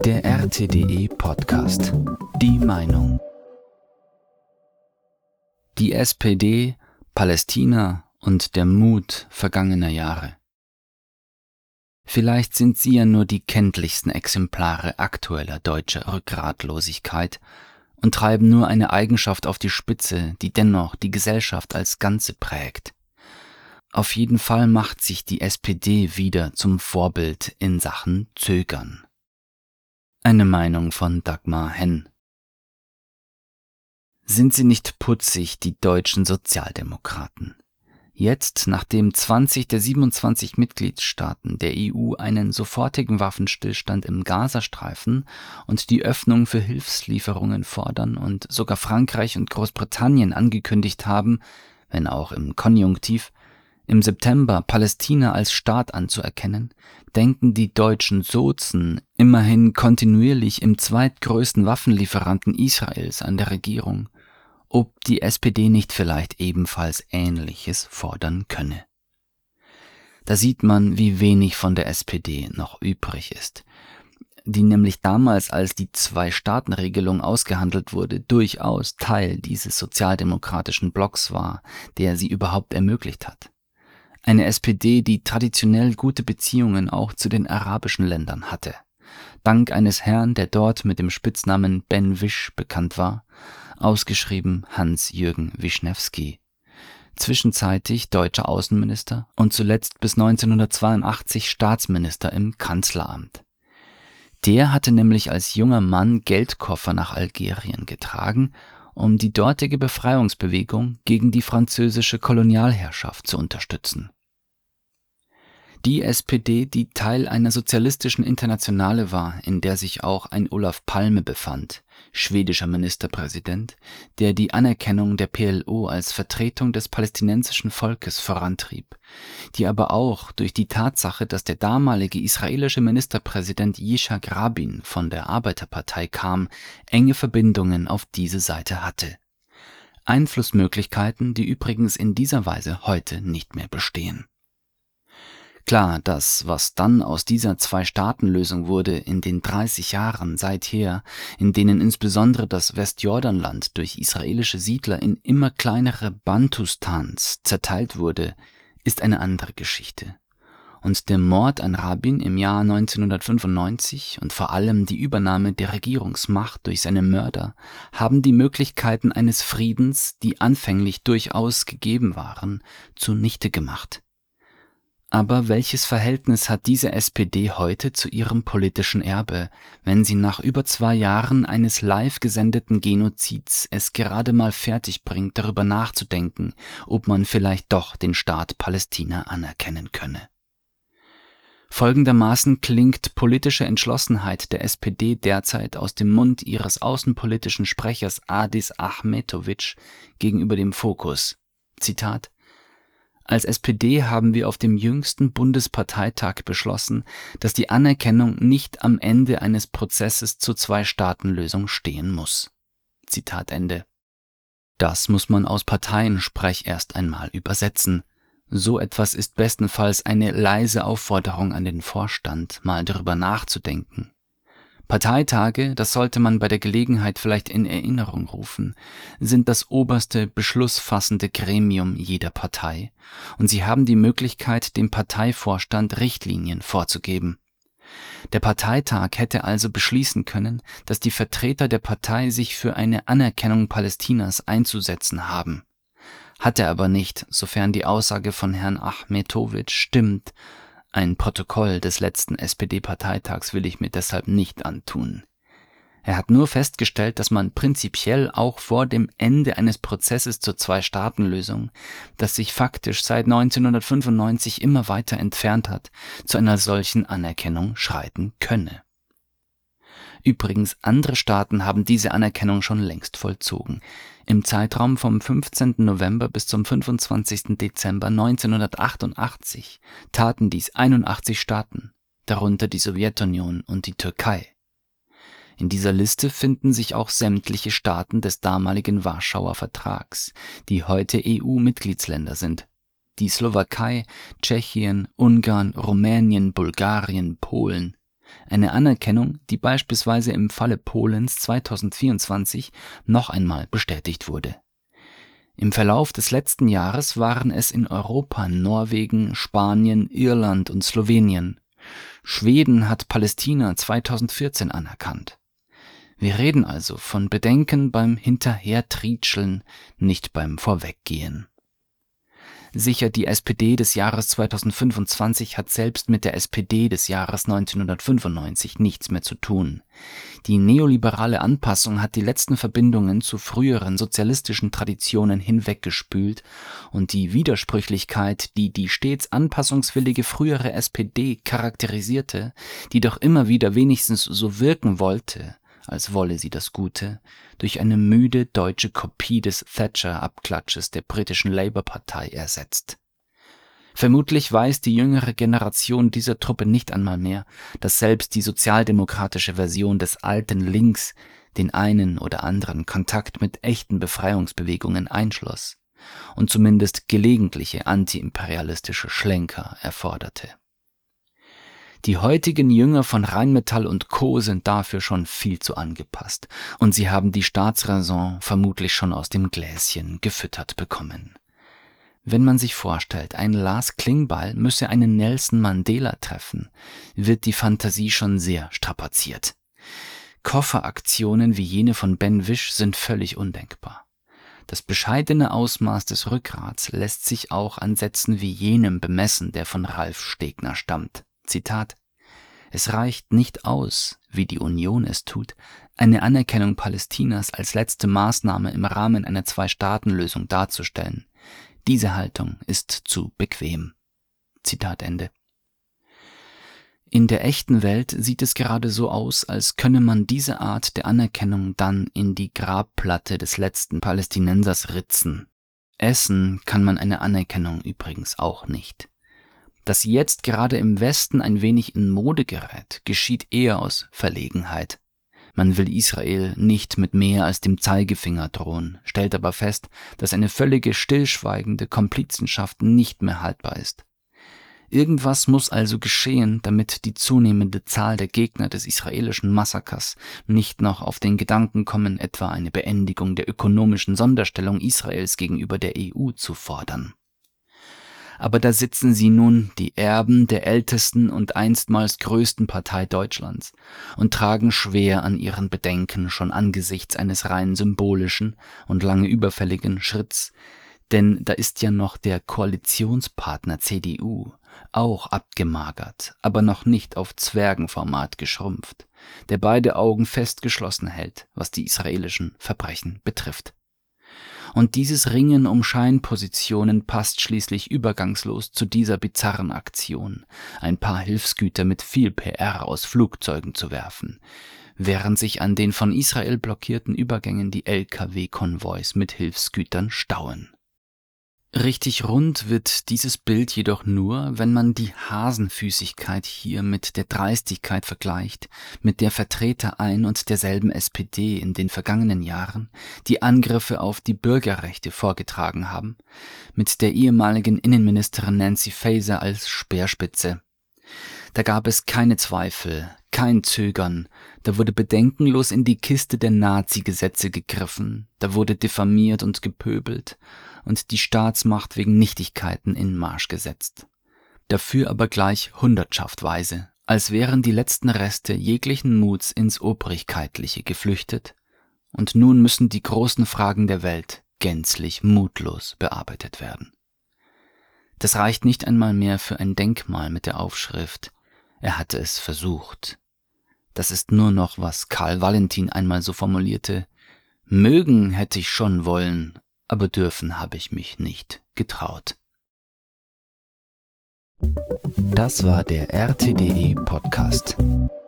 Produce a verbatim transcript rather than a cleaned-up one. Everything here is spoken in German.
Der R T D E-Podcast. Die Meinung. Die S P D, Palästina und der Mut vergangener Jahre. Vielleicht sind sie ja nur die kenntlichsten Exemplare aktueller deutscher Rückgratlosigkeit und treiben nur eine Eigenschaft auf die Spitze, die dennoch die Gesellschaft als Ganze prägt. Auf jeden Fall macht sich die S P D wieder zum Vorbild in Sachen Zögern. Eine Meinung von Dagmar Henn. Sind sie nicht putzig, die deutschen Sozialdemokraten? Jetzt, nachdem zwanzig der siebenundzwanzig Mitgliedstaaten der E U einen sofortigen Waffenstillstand im Gazastreifen und die Öffnung für Hilfslieferungen fordern und sogar Frankreich und Großbritannien angekündigt haben, wenn auch im Konjunktiv, im September Palästina als Staat anzuerkennen, denken die deutschen Sozen immerhin kontinuierlich im zweitgrößten Waffenlieferanten Israels an der Regierung, ob die S P D nicht vielleicht ebenfalls Ähnliches fordern könne. Da sieht man, wie wenig von der S P D noch übrig ist, die nämlich damals, als die Zwei-Staaten-Regelung ausgehandelt wurde, durchaus Teil dieses sozialdemokratischen Blocks war, der sie überhaupt ermöglicht hat. Eine S P D, die traditionell gute Beziehungen auch zu den arabischen Ländern hatte. Dank eines Herrn, der dort mit dem Spitznamen Ben Wisch bekannt war, ausgeschrieben Hans-Jürgen Wischnewski, zwischenzeitlich deutscher Außenminister und zuletzt bis neunzehnhundertzweiundachtzig Staatsminister im Kanzleramt. Der hatte nämlich als junger Mann Geldkoffer nach Algerien getragen, um die dortige Befreiungsbewegung gegen die französische Kolonialherrschaft zu unterstützen. Die S P D, die Teil einer sozialistischen Internationale war, in der sich auch ein Olof Palme befand, schwedischer Ministerpräsident, der die Anerkennung der P L O als Vertretung des palästinensischen Volkes vorantrieb, die aber auch durch die Tatsache, dass der damalige israelische Ministerpräsident Yitzhak Rabin von der Arbeiterpartei kam, enge Verbindungen auf diese Seite hatte. Einflussmöglichkeiten, die übrigens in dieser Weise heute nicht mehr bestehen. Klar, das, was dann aus dieser Zwei-Staaten-Lösung wurde in den dreißig Jahren seither, in denen insbesondere das Westjordanland durch israelische Siedler in immer kleinere Bantustans zerteilt wurde, ist eine andere Geschichte. Und der Mord an Rabin im Jahr neunzehnhundertfünfundneunzig und vor allem die Übernahme der Regierungsmacht durch seine Mörder haben die Möglichkeiten eines Friedens, die anfänglich durchaus gegeben waren, zunichte gemacht. Aber welches Verhältnis hat diese S P D heute zu ihrem politischen Erbe, wenn sie nach über zwei Jahren eines live gesendeten Genozids es gerade mal fertig bringt, darüber nachzudenken, ob man vielleicht doch den Staat Palästina anerkennen könne? Folgendermaßen klingt politische Entschlossenheit der S P D derzeit aus dem Mund ihres außenpolitischen Sprechers Adis Ahmetovic gegenüber dem Fokus. Zitat: Als S P D haben wir auf dem jüngsten Bundesparteitag beschlossen, dass die Anerkennung nicht am Ende eines Prozesses zur Zwei-Staaten-Lösung stehen muss. Zitat Ende. Das muss man aus Parteiensprech erst einmal übersetzen. So etwas ist bestenfalls eine leise Aufforderung an den Vorstand, mal darüber nachzudenken. Parteitage, das sollte man bei der Gelegenheit vielleicht in Erinnerung rufen, sind das oberste beschlussfassende Gremium jeder Partei und sie haben die Möglichkeit, dem Parteivorstand Richtlinien vorzugeben. Der Parteitag hätte also beschließen können, dass die Vertreter der Partei sich für eine Anerkennung Palästinas einzusetzen haben. Hat er aber nicht, sofern die Aussage von Herrn Ahmetovic stimmt. Ein Protokoll des letzten S P D-Parteitags will ich mir deshalb nicht antun. Er hat nur festgestellt, dass man prinzipiell auch vor dem Ende eines Prozesses zur Zwei-Staaten-Lösung, das sich faktisch seit neunzehnhundertfünfundneunzig immer weiter entfernt hat, zu einer solchen Anerkennung schreiten könne. Übrigens, andere Staaten haben diese Anerkennung schon längst vollzogen. Im Zeitraum vom fünfzehnten November bis zum fünfundzwanzigsten Dezember neunzehnhundertachtundachtzig taten dies einundachtzig Staaten, darunter die Sowjetunion und die Türkei. In dieser Liste finden sich auch sämtliche Staaten des damaligen Warschauer Vertrags, die heute E U-Mitgliedsländer sind. Die Slowakei, Tschechien, Ungarn, Rumänien, Bulgarien, Polen. Eine Anerkennung, die beispielsweise im Falle Polens zweitausendvierundzwanzig noch einmal bestätigt wurde. Im Verlauf des letzten Jahres waren es in Europa Norwegen, Spanien, Irland und Slowenien. Schweden hat Palästina zweitausendvierzehn anerkannt. Wir reden also von Bedenken beim Hinterhertrietscheln, nicht beim Vorweggehen. Sicher, die S P D des Jahres zweitausendfünfundzwanzig hat selbst mit der S P D des Jahres neunzehnhundertfünfundneunzig nichts mehr zu tun. Die neoliberale Anpassung hat die letzten Verbindungen zu früheren sozialistischen Traditionen hinweggespült und die Widersprüchlichkeit, die die stets anpassungswillige frühere S P D charakterisierte, die doch immer wieder wenigstens so wirken wollte, als wolle sie das Gute, durch eine müde deutsche Kopie des Thatcher-Abklatsches der britischen Labour-Partei ersetzt. Vermutlich weiß die jüngere Generation dieser Truppe nicht einmal mehr, dass selbst die sozialdemokratische Version des alten Links den einen oder anderen Kontakt mit echten Befreiungsbewegungen einschloss und zumindest gelegentliche antiimperialistische Schlenker erforderte. Die heutigen Jünger von Rheinmetall und Co. sind dafür schon viel zu angepasst und sie haben die Staatsräson vermutlich schon aus dem Gläschen gefüttert bekommen. Wenn man sich vorstellt, ein Lars Klingbeil müsse einen Nelson Mandela treffen, wird die Fantasie schon sehr strapaziert. Kofferaktionen wie jene von Ben Wisch sind völlig undenkbar. Das bescheidene Ausmaß des Rückgrats lässt sich auch an Sätzen wie jenem bemessen, der von Ralf Stegner stammt. Zitat: Es reicht nicht aus, wie die Union es tut, eine Anerkennung Palästinas als letzte Maßnahme im Rahmen einer Zwei-Staaten-Lösung darzustellen. Diese Haltung ist zu bequem. Zitat Ende. In der echten Welt sieht es gerade so aus, als könne man diese Art der Anerkennung dann in die Grabplatte des letzten Palästinensers ritzen. Essen kann man eine Anerkennung übrigens auch nicht. Dass jetzt gerade im Westen ein wenig in Mode gerät, geschieht eher aus Verlegenheit. Man will Israel nicht mit mehr als dem Zeigefinger drohen, stellt aber fest, dass eine völlige stillschweigende Komplizenschaft nicht mehr haltbar ist. Irgendwas muss also geschehen, damit die zunehmende Zahl der Gegner des israelischen Massakers nicht noch auf den Gedanken kommen, etwa eine Beendigung der ökonomischen Sonderstellung Israels gegenüber der E U zu fordern. Aber da sitzen sie nun, die Erben der ältesten und einstmals größten Partei Deutschlands, und tragen schwer an ihren Bedenken schon angesichts eines rein symbolischen und lange überfälligen Schritts, denn da ist ja noch der Koalitionspartner C D U, auch abgemagert, aber noch nicht auf Zwergenformat geschrumpft, der beide Augen fest geschlossen hält, was die israelischen Verbrechen betrifft. Und dieses Ringen um Scheinpositionen passt schließlich übergangslos zu dieser bizarren Aktion, ein paar Hilfsgüter mit viel P R aus Flugzeugen zu werfen, während sich an den von Israel blockierten Übergängen die L K W-Konvois mit Hilfsgütern stauen. Richtig rund wird dieses Bild jedoch nur, wenn man die Hasenfüßigkeit hier mit der Dreistigkeit vergleicht, mit der Vertreter ein und derselben S P D in den vergangenen Jahren die Angriffe auf die Bürgerrechte vorgetragen haben, mit der ehemaligen Innenministerin Nancy Faeser als Speerspitze. Da gab es keine Zweifel, kein Zögern, da wurde bedenkenlos in die Kiste der Nazi-Gesetze gegriffen, da wurde diffamiert und gepöbelt und die Staatsmacht wegen Nichtigkeiten in Marsch gesetzt. Dafür aber gleich hundertschaftweise, als wären die letzten Reste jeglichen Muts ins Obrigkeitliche geflüchtet, und nun müssen die großen Fragen der Welt gänzlich mutlos bearbeitet werden. Das reicht nicht einmal mehr für ein Denkmal mit der Aufschrift: Er hatte es versucht. Das ist nur noch, was Karl Valentin einmal so formulierte: Mögen hätte ich schon wollen, aber dürfen habe ich mich nicht getraut. Das war der R T D E Podcast.